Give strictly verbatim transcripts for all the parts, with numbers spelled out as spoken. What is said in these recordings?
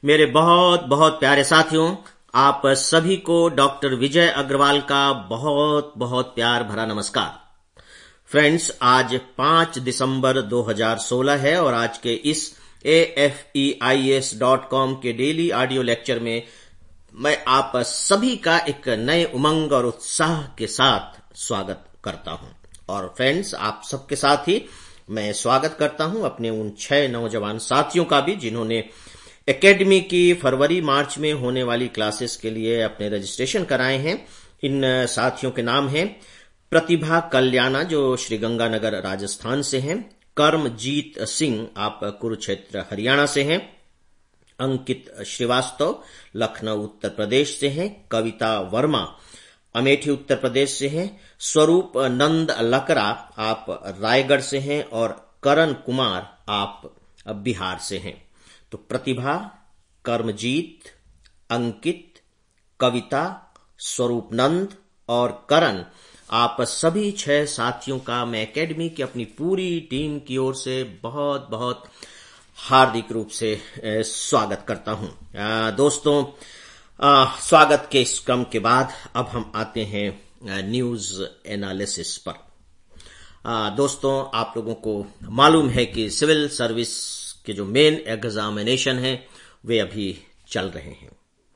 मेरे बहुत बहुत प्यारे साथियों, आप सभी को डॉक्टर विजय अग्रवाल का बहुत बहुत प्यार भरा नमस्कार। फ्रेंड्स, आज पांच दिसंबर दो हज़ार सोलह है और आज के इस A F E I S dot com के डेली ऑडियो लेक्चर में मैं आप सभी का एक नए उमंग और उत्साह के साथ स्वागत करता हूं। और फ्रेंड्स, आप सबके साथ ही मैं स्वागत करता हूं अपने उन छह नौजवान साथियों का भी जिन्होंने एकेडमी की फरवरी मार्च में होने वाली क्लासेस के लिए अपने रजिस्ट्रेशन कराए हैं। इन साथियों के नाम हैं प्रतिभा कल्याणा, जो श्री गंगानगर राजस्थान से हैं, कर्मजीत सिंह, आप कुरुक्षेत्र हरियाणा से हैं, अंकित श्रीवास्तव लखनऊ उत्तर प्रदेश से हैं, कविता वर्मा अमेठी उत्तर प्रदेश से हैं, स्वरूप नंद लकरा आप रायगढ़ से हैं और करण कुमार आप बिहार से हैं। तो प्रतिभा, कर्मजीत, अंकित, कविता, स्वरूप नंद और करण, आप सभी छह साथियों का मैं एकेडमी की अपनी पूरी टीम की ओर से बहुत बहुत हार्दिक रूप से स्वागत करता हूं। दोस्तों, स्वागत के इस क्रम के बाद अब हम आते हैं न्यूज एनालिसिस पर। दोस्तों, आप लोगों को मालूम है कि सिविल सर्विस के जो मेन एग्जामिनेशन है वे अभी चल रहे हैं।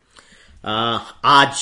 आज,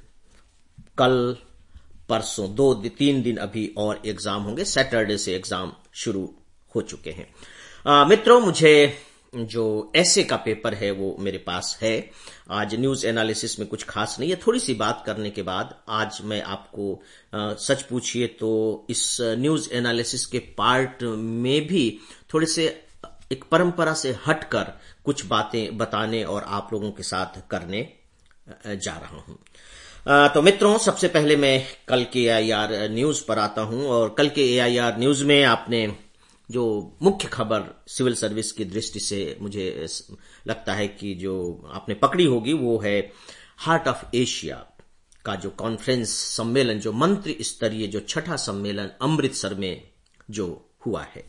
कल, परसों दो तीन दिन अभी और एग्जाम होंगे। सैटरडे से एग्जाम शुरू हो चुके हैं। आ, मित्रों, मुझे जो ऐसे का पेपर है वो मेरे पास है। आज न्यूज एनालिसिस में कुछ खास नहीं है। थोड़ी सी बात करने के बाद आज मैं आपको आ, सच पूछिए तो इस न्यूज एनालिसिस के पार्ट में भी थोड़े से एक परंपरा से हटकर कुछ बातें बताने और आप लोगों के साथ करने जा रहा हूं। तो मित्रों, सबसे पहले मैं कल के ए आई आर न्यूज पर आता हूं और कल के ए आई आर न्यूज में आपने जो मुख्य खबर सिविल सर्विस की दृष्टि से मुझे लगता है कि जो आपने पकड़ी होगी वो है हार्ट ऑफ एशिया का जो कॉन्फ्रेंस सम्मेलन, जो मंत्री स्तरीय जो छठा सम्मेलन अमृतसर में जो हुआ है।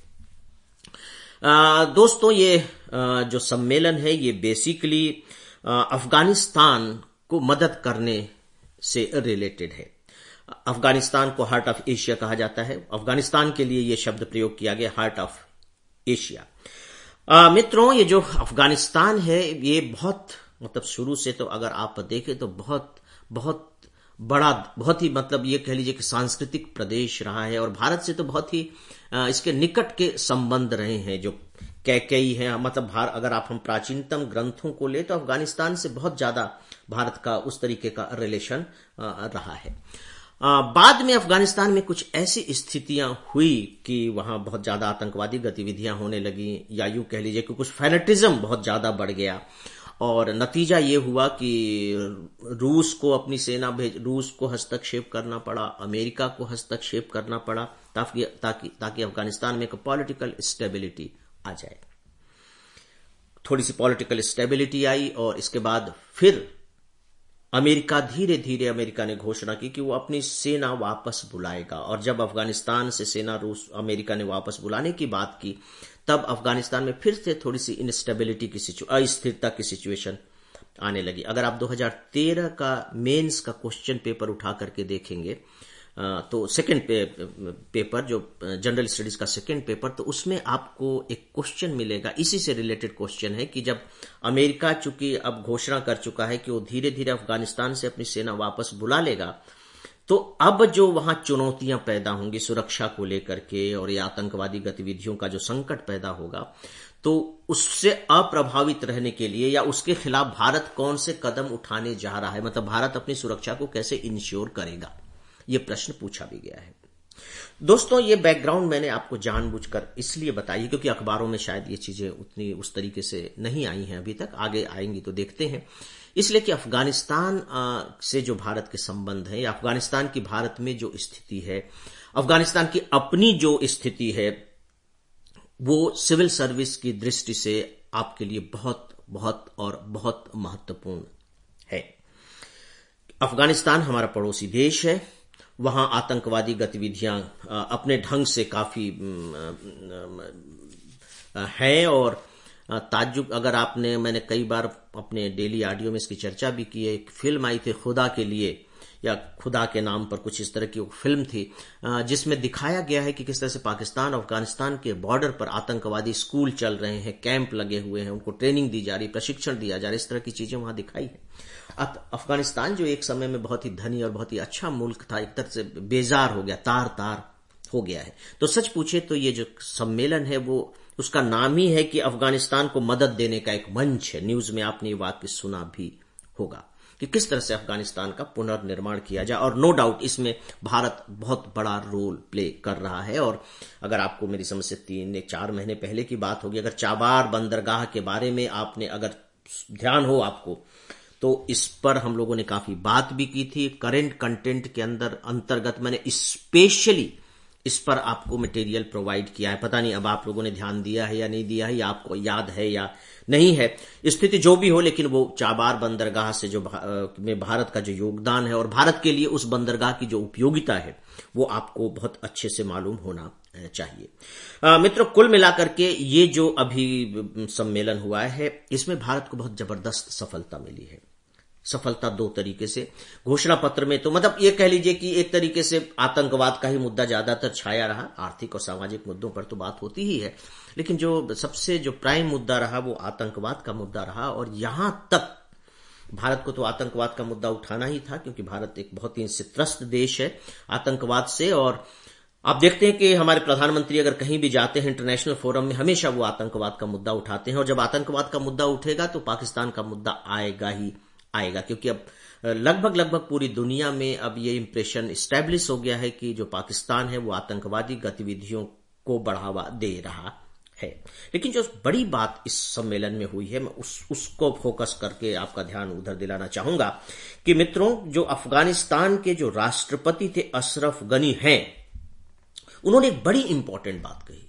आ, दोस्तों, ये आ, जो सम्मेलन है ये बेसिकली अफगानिस्तान को मदद करने से रिलेटेड है। अफगानिस्तान को हार्ट ऑफ एशिया कहा जाता है। अफगानिस्तान के लिए ये शब्द प्रयोग किया गया, हार्ट ऑफ एशिया। आ, मित्रों, ये जो अफगानिस्तान है ये बहुत मतलब शुरू से तो अगर आप देखें तो बहुत बहुत बड़ा, बहुत ही मतलब ये कह लीजिए कि सांस्कृतिक प्रदेश रहा है और भारत से तो बहुत ही इसके निकट के संबंध रहे हैं। जो कैकेयी है, मतलब भारत, अगर आप हम प्राचीनतम ग्रंथों को ले तो अफगानिस्तान से बहुत ज्यादा भारत का उस तरीके का रिलेशन रहा है। बाद में अफगानिस्तान में कुछ ऐसी स्थितियां हुई कि वहां बहुत ज्यादा आतंकवादी गतिविधियां होने लगी, या यूं कह लीजिए कि कुछ फैनेटिज्म बहुत ज्यादा बढ़ गया और नतीजा ये हुआ कि रूस को अपनी सेना भेज रूस को हस्तक्षेप करना पड़ा, अमेरिका को हस्तक्षेप करना पड़ा ताकि ताकि ताकि अफगानिस्तान में एक पॉलिटिकल स्टेबिलिटी आ जाए। थोड़ी सी पॉलिटिकल स्टेबिलिटी आई और इसके बाद फिर अमेरिका धीरे धीरे अमेरिका ने घोषणा की कि वो अपनी सेना वापस बुलाएगा। और जब अफगानिस्तान से सेना रूस अमेरिका ने वापस बुलाने की बात की तब अफगानिस्तान में फिर से थोड़ी सी इनस्टेबिलिटी की अस्थिरता की सिचुएशन आने लगी। अगर आप दो हज़ार तेरह का मेंस का क्वेश्चन पेपर उठा करके देखेंगे तो सेकंड पे, पेपर जो जनरल स्टडीज का सेकंड पेपर, तो उसमें आपको एक क्वेश्चन मिलेगा, इसी से रिलेटेड क्वेश्चन है कि जब अमेरिका चूंकि अब घोषणा कर चुका है कि वो धीरे धीरे अफगानिस्तान से अपनी सेना वापस बुला लेगा, तो अब जो वहां चुनौतियां पैदा होंगी सुरक्षा को लेकर के और ये आतंकवादी गतिविधियों का जो संकट पैदा होगा, तो उससे अप्रभावित रहने के लिए या उसके खिलाफ भारत कौन से कदम उठाने जा रहा है, मतलब भारत अपनी सुरक्षा को कैसे इंश्योर करेगा, ये प्रश्न पूछा भी गया है। दोस्तों, ये बैकग्राउंड मैंने आपको जानबूझकर इसलिए बताई क्योंकि अखबारों में शायद ये चीजें उतनी उस तरीके से नहीं आई हैं अभी तक, आगे आएंगी तो देखते हैं। इसलिए कि अफगानिस्तान से जो भारत के संबंध है या अफगानिस्तान की भारत में जो स्थिति है, अफगानिस्तान की अपनी जो स्थिति है, वो सिविल सर्विस की दृष्टि से आपके लिए बहुत बहुत और बहुत महत्वपूर्ण है। अफगानिस्तान हमारा पड़ोसी देश है। वहां आतंकवादी गतिविधियां अपने ढंग से काफी हैं और ताज्जुब, अगर आपने, मैंने कई बार अपने डेली ऑडियो में इसकी चर्चा भी की है, एक फिल्म आई थी खुदा के लिए या खुदा के नाम पर, कुछ इस तरह की फिल्म थी, जिसमें दिखाया गया है कि किस तरह से पाकिस्तान और अफगानिस्तान के बॉर्डर पर आतंकवादी स्कूल चल रहे हैं, कैंप लगे हुए हैं, उनको ट्रेनिंग दी जा रही, प्रशिक्षण दिया जा रहा है, इस तरह की चीजें वहां दिखाई है। अफगानिस्तान जो एक समय में बहुत ही धनी और बहुत ही अच्छा मुल्क था, एक तरह से बेजार हो गया, तार तार हो गया है। तो सच पूछे तो ये जो सम्मेलन है वो, उसका नाम ही है कि अफगानिस्तान को मदद देने का एक मंच है। न्यूज में आपने ये वाक्य सुना भी होगा कि किस तरह से अफगानिस्तान का पुनर्निर्माण किया जाए, और नो डाउट इसमें भारत बहुत बड़ा रोल प्ले कर रहा है। और अगर आपको मेरी समझ से तीन या चार महीने पहले की बात होगी, अगर चाबार बंदरगाह के बारे में आपने अगर ध्यान हो आपको, तो इस पर हम लोगों ने काफी बात भी की थी। करेंट कंटेंट के अंदर अंतर्गत मैंने स्पेशली इस पर आपको मटेरियल प्रोवाइड किया है। पता नहीं अब आप लोगों ने ध्यान दिया है या नहीं दिया है, या आपको याद है या नहीं है, स्थिति जो भी हो, लेकिन वो चाबार बंदरगाह से जो में भारत का जो योगदान है और भारत के लिए उस बंदरगाह की जो उपयोगिता है वो आपको बहुत अच्छे से मालूम होना चाहिए। मित्रों, कुल मिलाकर के ये जो अभी सम्मेलन हुआ है, इसमें भारत को बहुत जबरदस्त सफलता मिली है। सफलता दो तरीके से, घोषणा पत्र में तो मतलब ये कह लीजिए कि एक तरीके से आतंकवाद का ही मुद्दा ज्यादातर छाया रहा, आर्थिक और सामाजिक मुद्दों पर तो बात होती ही है, लेकिन जो सबसे जो प्राइम मुद्दा रहा वो आतंकवाद का मुद्दा रहा। और यहां तक भारत को तो आतंकवाद का मुद्दा उठाना ही था, क्योंकि भारत एक बहुत ही त्रस्त देश है आतंकवाद से। और आप देखते हैं कि हमारे प्रधानमंत्री अगर कहीं भी जाते हैं इंटरनेशनल फोरम में, हमेशा वो आतंकवाद का मुद्दा उठाते हैं। और जब आतंकवाद का मुद्दा उठेगा तो पाकिस्तान का मुद्दा आएगा ही आएगा, क्योंकि अब लगभग लगभग पूरी दुनिया में अब ये इंप्रेशन एस्टैब्लिश हो गया है कि जो पाकिस्तान है वो आतंकवादी गतिविधियों को बढ़ावा दे रहा है। लेकिन जो बड़ी बात इस सम्मेलन में हुई है, मैं उस उसको फोकस करके आपका ध्यान उधर दिलाना चाहूंगा कि मित्रों, जो अफगानिस्तान के जो राष्ट्रपति थे अशरफ गनी हैं, उन्होंने एक बड़ी इंपॉर्टेंट बात कही,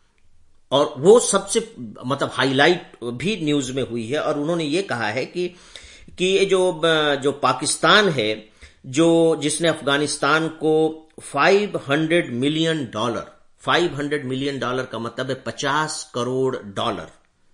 और वो सबसे मतलब हाईलाइट भी न्यूज में हुई है। और उन्होंने ये कहा है कि कि ये जो जो पाकिस्तान है, जो जिसने अफगानिस्तान को पाँच सौ मिलियन डॉलर, पाँच सौ मिलियन डॉलर का मतलब है पचास करोड़ डॉलर,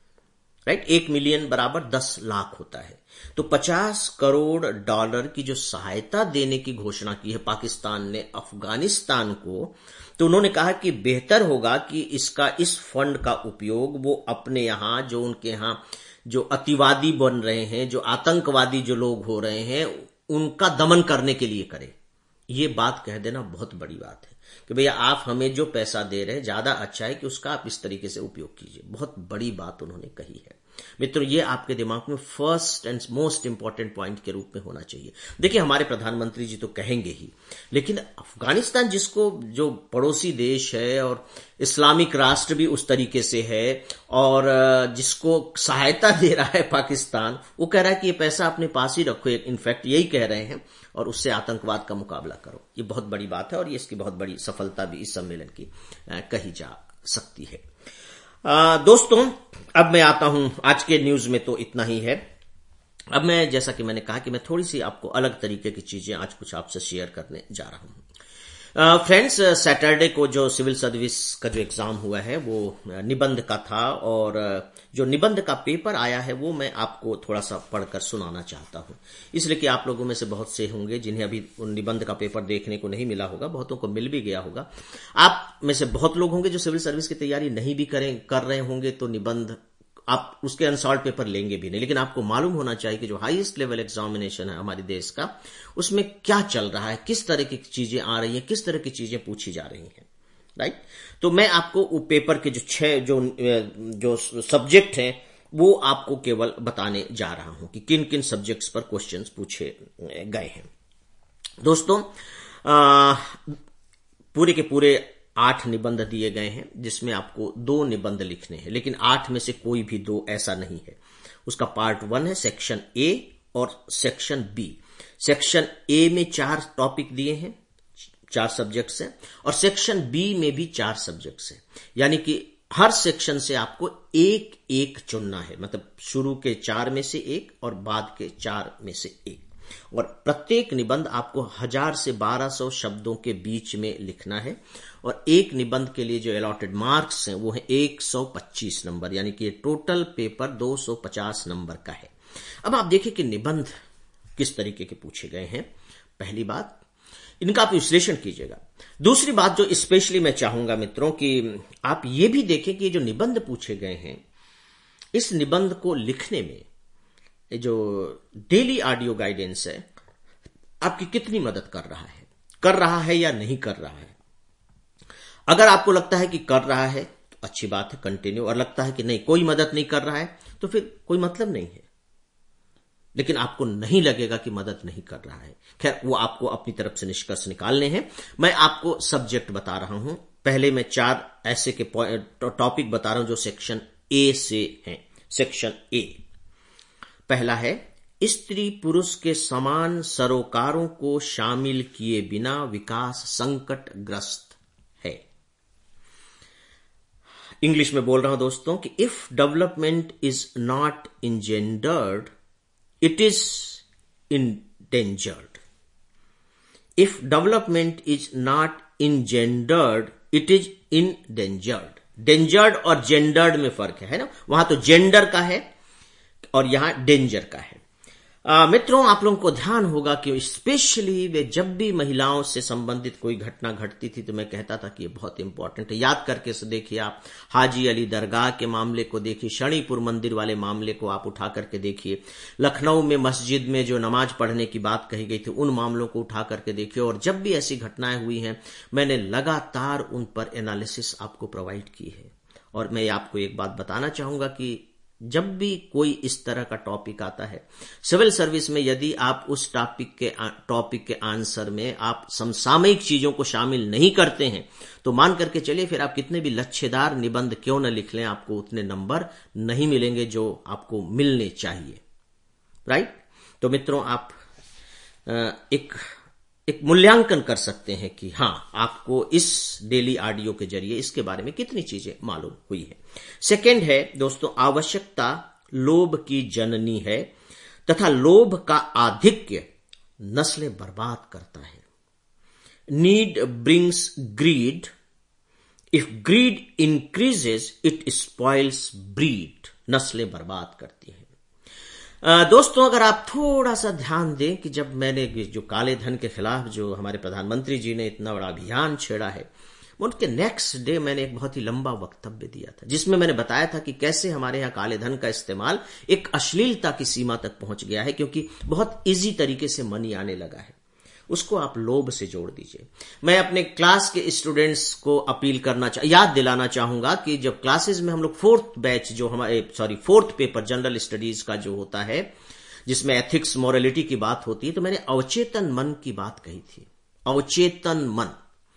राइट? एक मिलियन बराबर दस लाख होता है। तो पचास करोड़ डॉलर की जो सहायता देने की घोषणा की है पाकिस्तान ने अफगानिस्तान को, तो उन्होंने कहा कि बेहतर होगा कि इसका इस फंड का उपयोग वो अपने यहां, जो उनके यहां जो अतिवादी बन रहे हैं, जो आतंकवादी जो लोग हो रहे हैं, उनका दमन करने के लिए करे। ये बात कह देना बहुत बड़ी बात है कि भैया आप हमें जो पैसा दे रहे हैं, ज्यादा अच्छा है कि उसका आप इस तरीके से उपयोग कीजिए। बहुत बड़ी बात उन्होंने कही है। मित्रों, ये आपके दिमाग में first and most important point के रूप में होना चाहिए। देखिए, हमारे प्रधानमंत्री जी तो कहेंगे ही, लेकिन अफगानिस्तान जिसको, जो पड़ोसी देश है और इस्लामिक राष्ट्र भी उस तरीके से है, और जिसको सहायता दे रहा है पाकिस्तान, वो कह रहा है कि ये पैसा अपने पास ही रखो, इनफैक्ट यही कह रहे हैं, और उससे आतंकवाद का मुकाबला करो। ये बहुत बड़ी बात है, और ये इसकी बहुत बड़ी सफलता भी इस सम्मेलन की कही जा सकती है। आ, दोस्तों, अब मैं आता हूं आज के न्यूज में, तो इतना ही है। अब मैं, जैसा कि मैंने कहा कि मैं थोड़ी सी आपको अलग तरीके की चीजें आज कुछ आपसे शेयर करने जा रहा हूं। फ्रेंड्स, सैटरडे को जो सिविल सर्विस का जो एग्जाम हुआ है वो निबंध का था, और जो निबंध का पेपर आया है वो मैं आपको थोड़ा सा पढ़कर सुनाना चाहता हूं, इसलिए कि आप लोगों में से बहुत से होंगे जिन्हें अभी निबंध का पेपर देखने को नहीं मिला होगा, बहुतों को मिल भी गया होगा। आप में से बहुत लोग होंगे जो सिविल सर्विस की तैयारी नहीं भी करें कर रहे होंगे, तो निबंध आप उसके अनसॉल्व पेपर लेंगे भी नहीं, लेकिन आपको मालूम होना चाहिए कि जो हाईएस्ट लेवल एग्जामिनेशन है हमारे देश का, उसमें क्या चल रहा है, किस तरह की चीजें आ रही हैं, किस तरह की चीजें पूछी जा रही हैं, राइट? तो मैं आपको वो पेपर के जो छह जो जो सब्जेक्ट हैं वो आपको केवल बताने जा रहा हूं कि किन किन सब्जेक्ट्स पर क्वेश्चंस पूछे गए हैं। दोस्तों, आ, पूरे के पूरे आठ निबंध दिए गए हैं, जिसमें आपको दो निबंध लिखने हैं, लेकिन आठ में से कोई भी दो ऐसा नहीं है। उसका पार्ट वन है सेक्शन ए और सेक्शन बी। सेक्शन ए में चार टॉपिक दिए हैं, चार सब्जेक्ट्स हैं, और सेक्शन बी में भी चार सब्जेक्ट्स हैं, यानी कि हर सेक्शन से आपको एक एक चुनना है, मतलब शुरू के चार में से एक और बाद के चार में से एक। और प्रत्येक निबंध आपको हजार से बारह सौ शब्दों के बीच में लिखना है और एक निबंध के लिए जो अलॉटेड मार्क्स हैं वो है एक सौ पच्चीस नंबर, यानी कि टोटल पेपर दो सौ पचास नंबर का है। अब आप देखिए कि निबंध किस तरीके के पूछे गए हैं। पहली बात, इनका आप विश्लेषण कीजिएगा। दूसरी बात जो स्पेशली मैं चाहूंगा मित्रों कि आप ये भी देखें कि जो निबंध पूछे गए हैं इस निबंध को लिखने में जो डेली ऑडियो गाइडेंस है आपकी कितनी मदद कर रहा है, कर रहा है या नहीं कर रहा है। अगर आपको लगता है कि कर रहा है तो अच्छी बात है, कंटिन्यू, और लगता है कि नहीं कोई मदद नहीं कर रहा है तो फिर कोई मतलब नहीं है। लेकिन आपको नहीं लगेगा कि मदद नहीं कर रहा है, खैर वो आपको अपनी तरफ से निष्कर्ष निकालने हैं। मैं आपको सब्जेक्ट बता रहा हूं। पहले मैं चार ऐसे के टॉपिक बता रहा हूं जो सेक्शन ए से हैं। सेक्शन ए पहला है स्त्री पुरुष के समान सरोकारों को शामिल किए बिना विकास संकटग्रस्त है। इंग्लिश में बोल रहा हूं दोस्तों कि if development is not endangered it is endangered. If development is not engendered, it is endangered. Dangered और gendered में फर्क है, है ना। वहां तो जेंडर का है और यहां डेंजर का है। आ, मित्रों आप लोगों को ध्यान होगा कि स्पेशली वे जब भी महिलाओं से संबंधित कोई घटना घटती थी तो मैं कहता था कि ये बहुत इंपॉर्टेंट है। याद करके से देखिए, आप हाजी अली दरगाह के मामले को देखिए, शणीपुर मंदिर वाले मामले को आप उठा करके देखिए, लखनऊ में मस्जिद में जो नमाज पढ़ने की बात कही गई थी उन मामलों को उठा करके देखिए। और जब भी ऐसी घटनाएं हुई हैं मैंने लगातार उन पर एनालिसिस आपको प्रोवाइड की है। और मैं आपको एक बात बताना चाहूंगा कि जब भी कोई इस तरह का टॉपिक आता है सिविल सर्विस में, यदि आप उस टॉपिक के टॉपिक के आंसर में आप समसामयिक चीजों को शामिल नहीं करते हैं तो मान करके चलिए फिर आप कितने भी लच्छेदार निबंध क्यों न लिख लें, आपको उतने नंबर नहीं मिलेंगे जो आपको मिलने चाहिए। राइट। तो मित्रों आप एक एक मूल्यांकन कर सकते हैं कि हां आपको इस डेली ऑडियो के जरिए इसके बारे में कितनी चीजें मालूम हुई है। सेकंड है दोस्तों, आवश्यकता लोभ की जननी है तथा लोभ का आधिक्य नस्लें बर्बाद करता है। Need brings greed, if greed increases it spoils breed, नस्लें बर्बाद करती है। दोस्तों अगर आप थोड़ा सा ध्यान दें कि जब मैंने जो काले धन के खिलाफ जो हमारे प्रधानमंत्री जी ने इतना बड़ा अभियान छेड़ा है, उनके नेक्स्ट डे मैंने एक बहुत ही लंबा वक्तव्य दिया था जिसमें मैंने बताया था कि कैसे हमारे यहाँ काले धन का इस्तेमाल एक अश्लीलता की सीमा तक पहुंच गया है, क्योंकि बहुत इजी तरीके से मनी आने लगा है। उसको आप लोभ से जोड़ दीजिए। मैं अपने क्लास के स्टूडेंट्स को अपील करना चाह याद दिलाना चाहूंगा कि जब क्लासेस में हम लोग फोर्थ बैच जो हमारे sorry fourth paper general studies का जो होता है जिसमें एथिक्स मोरालिटी की बात होती है, तो मैंने अवचेतन मन की बात कही थी। अवचेतन मन,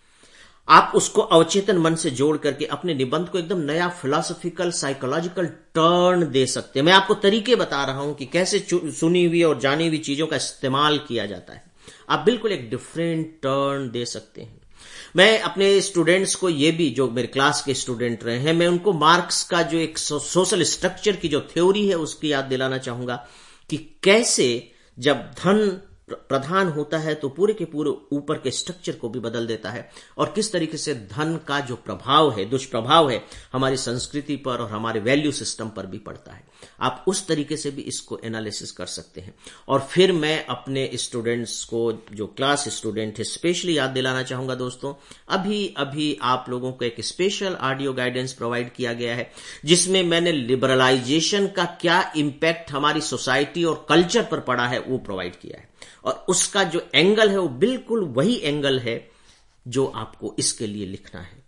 आप उसको अवचेतन मन से जोड़ करके अपने निबंध को एकदम नया फिलोसॉफिकल साइकोलॉजिकल टर्न दे सकते हैं। मैं आपको तरीके बता रहा हूं कि कैसे सुनी हुई और जानी हुई चीजों का इस्तेमाल किया जाता है। आप बिल्कुल एक डिफरेंट टर्न दे सकते हैं। मैं अपने स्टूडेंट्स को ये भी, जो मेरे क्लास के स्टूडेंट रहे हैं, मैं उनको मार्क्स का जो एक सो, सोशल स्ट्रक्चर की जो थ्योरी है उसकी याद दिलाना चाहूंगा कि कैसे जब धन प्रधान होता है तो पूरे के पूरे ऊपर के स्ट्रक्चर को भी बदल देता है, और किस तरीके से धन का जो प्रभाव है, दुष्प्रभाव है, हमारी संस्कृति पर और हमारे वैल्यू सिस्टम पर भी पड़ता है। आप उस तरीके से भी इसको एनालिसिस कर सकते हैं। और फिर मैं अपने स्टूडेंट्स को, जो क्लास स्टूडेंट है, स्पेशली याद दिलाना चाहूंगा दोस्तों, अभी अभी आप लोगों को एक स्पेशल ऑडियो गाइडेंस प्रोवाइड किया गया है जिसमें मैंने लिबरलाइजेशन का क्या इंपैक्ट हमारी सोसाइटी और कल्चर पर पड़ा है वो प्रोवाइड किया है। और उसका जो एंगल है वो बिल्कुल वही एंगल है जो आपको इसके लिए लिखना है।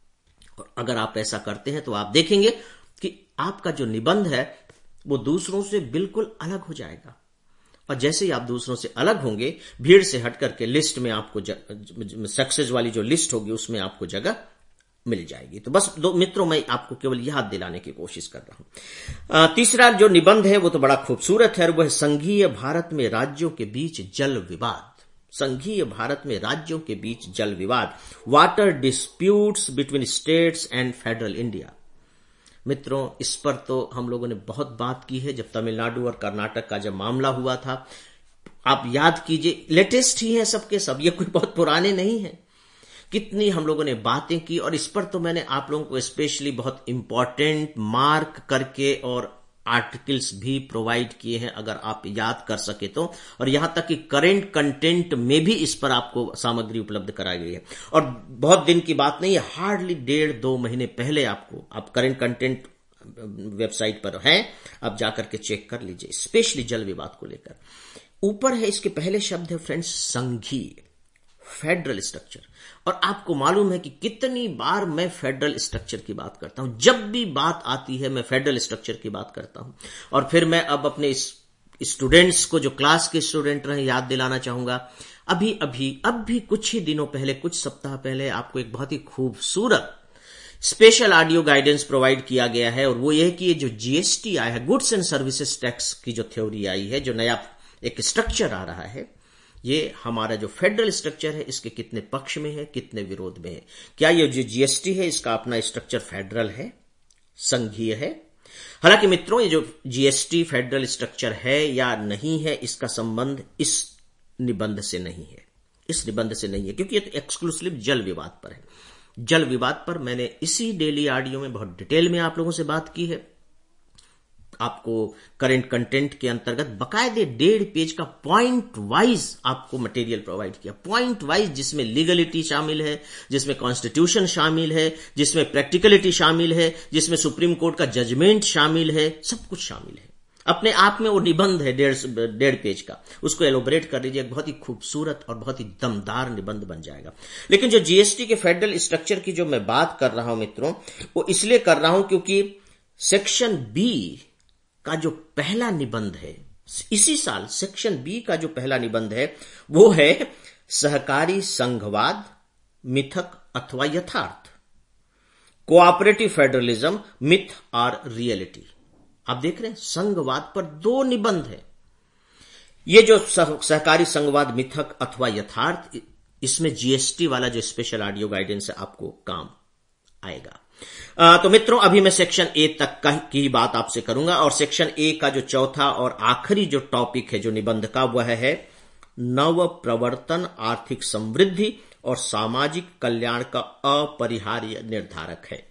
और अगर आप ऐसा करते हैं तो आप देखेंगे कि आपका जो निबंध है वो दूसरों से बिल्कुल अलग हो जाएगा। और जैसे ही आप दूसरों से अलग होंगे, भीड़ से हट करके लिस्ट में आपको सक्सेस वाली जो लिस्ट होगी उसमें आपको जगह मिल जाएगी। तो बस दो मित्रों, मैं आपको केवल याद दिलाने की कोशिश कर रहा हूं। तीसरा जो निबंध है वो तो बड़ा खूबसूरत है, और वह संघीय भारत में राज्यों के बीच जल विवाद। संघीय भारत में राज्यों के बीच जल विवाद, water disputes between states and federal India. मित्रों इस पर तो हम लोगों ने बहुत बात की है। जब तमिलनाडु और कर्नाटक का जब मामला हुआ था, आप याद कीजिए, लेटेस्ट ही है सबके सब, ये कोई बहुत पुराने नहीं है। कितनी हम लोगों ने बातें की, और इस पर तो मैंने आप लोगों को स्पेशली बहुत इंपॉर्टेंट मार्क करके और आर्टिकल्स भी प्रोवाइड किए हैं, अगर आप याद कर सके तो। और यहां तक कि करेंट कंटेंट में भी इस पर आपको सामग्री उपलब्ध कराई गई है। और बहुत दिन की बात नहीं है, हार्डली डेढ़ दो महीने पहले आपको, आप करेंट कंटेंट वेबसाइट पर है, आप जाकर के चेक कर लीजिए, स्पेशली जल विवाद को लेकर। ऊपर है, इसके पहले शब्द है फ्रेंड्स संघीय, फेडरल स्ट्रक्चर। और आपको मालूम है कि कितनी बार मैं फेडरल स्ट्रक्चर की बात करता हूं, जब भी बात आती है मैं फेडरल स्ट्रक्चर की बात करता हूं। और फिर मैं अब अपने स्टूडेंट्स को, जो क्लास के स्टूडेंट रहे, याद दिलाना चाहूंगा, अभी अभी अब भी कुछ ही दिनों पहले, कुछ सप्ताह पहले आपको एक बहुत ही खूबसूरत स्पेशल ऑडियो गाइडेंस प्रोवाइड किया गया है। और वो ये कि ये जो जीएसटी आया है, गुड्स एंड सर्विसेज टैक्स की जो थ्योरी आई है, जो नया एक स्ट्रक्चर आ रहा है, ये हमारा जो फेडरल स्ट्रक्चर है, इसके कितने पक्ष में है, कितने विरोध में है। क्या ये जो जीएसटी है, इसका अपना स्ट्रक्चर फेडरल है, संघीय है? हालांकि मित्रों, ये जो जीएसटी फेडरल स्ट्रक्चर है या नहीं है, इसका संबंध इस निबंध से नहीं है, इस निबंध से नहीं है, क्योंकि ये तो एक्सक्लूसिव जल विवाद पर है। जल विवाद पर मैंने इसी डेली ऑडियो में बहुत डिटेल में आप लोगों से बात की है। आपको करेंट कंटेंट के अंतर्गत बकायदे डेढ़ पेज का पॉइंट वाइज आपको मटेरियल प्रोवाइड किया, पॉइंट वाइज, जिसमें लीगलिटी शामिल है, जिसमें कॉन्स्टिट्यूशन शामिल है, जिसमें प्रैक्टिकलिटी शामिल है, जिसमें सुप्रीम कोर्ट का जजमेंट शामिल है, सब कुछ शामिल है। अपने आप में वो निबंध है डेढ़ डेढ़ पेज का, उसको एलोबरेट कर लीजिए, बहुत ही खूबसूरत और बहुत ही दमदार निबंध बन जाएगा। लेकिन जो जीएसटी के फेडरल स्ट्रक्चर की जो मैं बात कर रहा हूं मित्रों, वो इसलिए कर रहा हूं क्योंकि सेक्शन बी का जो पहला निबंध है, इसी साल सेक्शन बी का जो पहला निबंध है, वो है सहकारी संघवाद, मिथक अथवा यथार्थ, कोऑपरेटिव फेडरलिज्म, मिथ और रियलिटी। आप देख रहे हैं, संघवाद पर दो निबंध है। ये जो सह, सहकारी संघवाद, मिथक अथवा यथार्थ, इसमें जीएसटी वाला जो स्पेशल ऑडियो गाइडेंस है आपको काम आएगा। आ, तो मित्रों, अभी मैं सेक्शन ए तक का की बात आपसे करूंगा, और सेक्शन ए का जो चौथा और आखिरी जो टॉपिक है जो निबंध का, वह है नव प्रवर्तन, आर्थिक समृद्धि और सामाजिक कल्याण का अपरिहार्य निर्धारक है।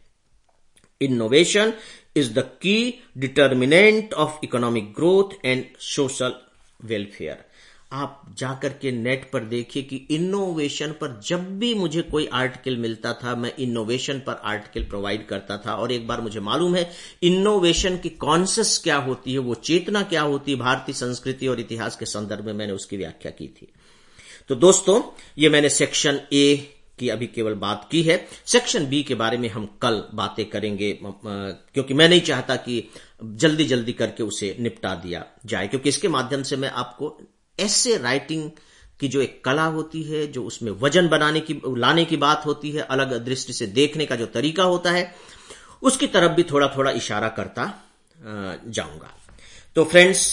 Innovation is the key determinant of economic growth and social welfare. आप जाकर के नेट पर देखिए कि इनोवेशन पर जब भी मुझे कोई आर्टिकल मिलता था, मैं इनोवेशन पर आर्टिकल प्रोवाइड करता था। और एक बार मुझे मालूम है इनोवेशन की कॉन्सेप्ट क्या होती है, वो चेतना क्या होती है, भारतीय संस्कृति और इतिहास के संदर्भ में मैंने उसकी व्याख्या की थी। तो दोस्तों, ये मैंने सेक्शन ए की अभी केवल बात की है। सेक्शन बी के बारे में हम कल बातें करेंगे, क्योंकि मैं नहीं चाहता कि जल्दी जल्दी करके उसे निपटा दिया जाए, क्योंकि इसके माध्यम से मैं आपको ऐसे राइटिंग की जो एक कला होती है, जो उसमें वजन बनाने की, लाने की बात होती है, अलग दृष्टि से देखने का जो तरीका होता है, उसकी तरफ भी थोड़ा थोड़ा इशारा करता जाऊंगा। तो फ्रेंड्स,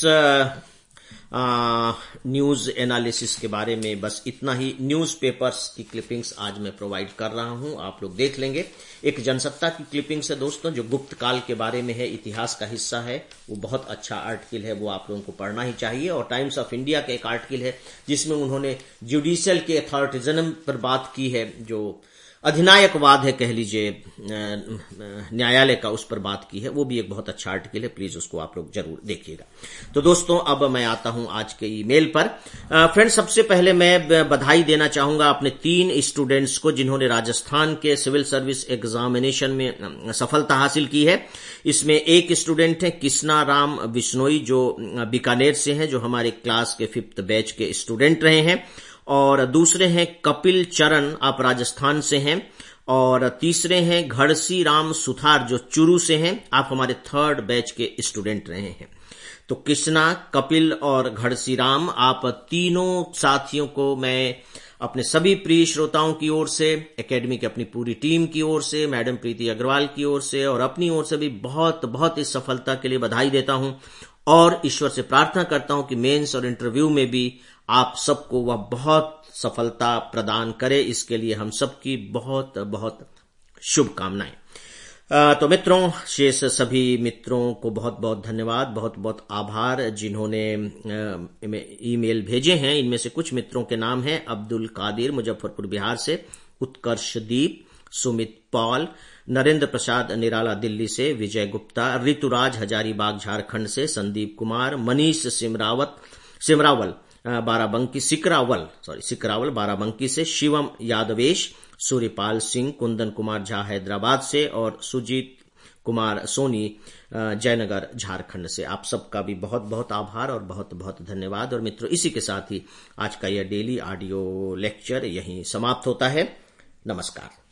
न्यूज एनालिसिस के बारे में बस इतना ही। न्यूज पेपर्स की क्लिपिंग्स आज मैं प्रोवाइड कर रहा हूं, आप लोग देख लेंगे। एक जनसत्ता की क्लिपिंग्स है दोस्तों, जो गुप्त काल के बारे में है, इतिहास का हिस्सा है, वो बहुत अच्छा आर्टिकल है, वो आप लोगों को पढ़ना ही चाहिए। और टाइम्स ऑफ इंडिया का एक आर्टिकल है जिसमें उन्होंने जुडिशियल के अथॉरिटिज्म पर बात की है, जो अधिनायकवाद है कह लीजिए न्यायालय का, उस पर बात की है। वो भी एक बहुत अच्छा आर्टिकल है, प्लीज उसको आप लोग जरूर देखिएगा। तो दोस्तों, अब मैं आता हूं आज के ईमेल पर। फ्रेंड्स, सबसे पहले मैं बधाई देना चाहूंगा अपने तीन स्टूडेंट्स को जिन्होंने राजस्थान के सिविल सर्विस एग्जामिनेशन में सफलता हासिल की है। इसमें एक स्टूडेंट है कृष्णा राम बिश्नोई, जो बीकानेर से हैं, जो हमारे क्लास के फिफ्थ बैच के स्टूडेंट रहे हैं। और दूसरे हैं कपिल चरण, आप राजस्थान से हैं। और तीसरे हैं घड़सी राम सुथार, जो चुरू से हैं, आप हमारे थर्ड बैच के स्टूडेंट रहे हैं। तो कृष्णा, कपिल और घड़सी राम, आप तीनों साथियों को मैं अपने सभी प्रिय श्रोताओं की ओर से, एकेडमी की अपनी पूरी टीम की ओर से, मैडम प्रीति अग्रवाल की ओर से और अपनी ओर से भी बहुत बहुत इस सफलता के लिए बधाई देता हूं। और ईश्वर से प्रार्थना करता हूं कि मेंस और इंटरव्यू में भी आप सबको वह बहुत सफलता प्रदान करे। इसके लिए हम सबकी बहुत बहुत शुभकामनाएं। तो मित्रों, शेष सभी मित्रों को बहुत बहुत धन्यवाद, बहुत बहुत आभार जिन्होंने ईमेल भेजे हैं। इनमें से कुछ मित्रों के नाम हैं: अब्दुल कादिर मुजफ्फरपुर बिहार से, उत्कर्षदीप, सुमित पॉल, नरेंद्र प्रसाद निराला दिल्ली से, विजय गुप्ता, ऋतुराज हजारीबाग झारखंड से, संदीप कुमार, मनीष सिमरावत सिमरावल बाराबंकी सिकरावल सॉरी सिकरावल बाराबंकी से, शिवम यादवेश, सूर्यपाल सिंह, कुंदन कुमार झा हैदराबाद से और सुजीत कुमार सोनी जयनगर झारखंड से। आप सबका भी बहुत बहुत आभार और बहुत बहुत धन्यवाद। और मित्रों, इसी के साथ ही आज का यह डेली ऑडियो लेक्चर यहीं समाप्त होता है। नमस्कार।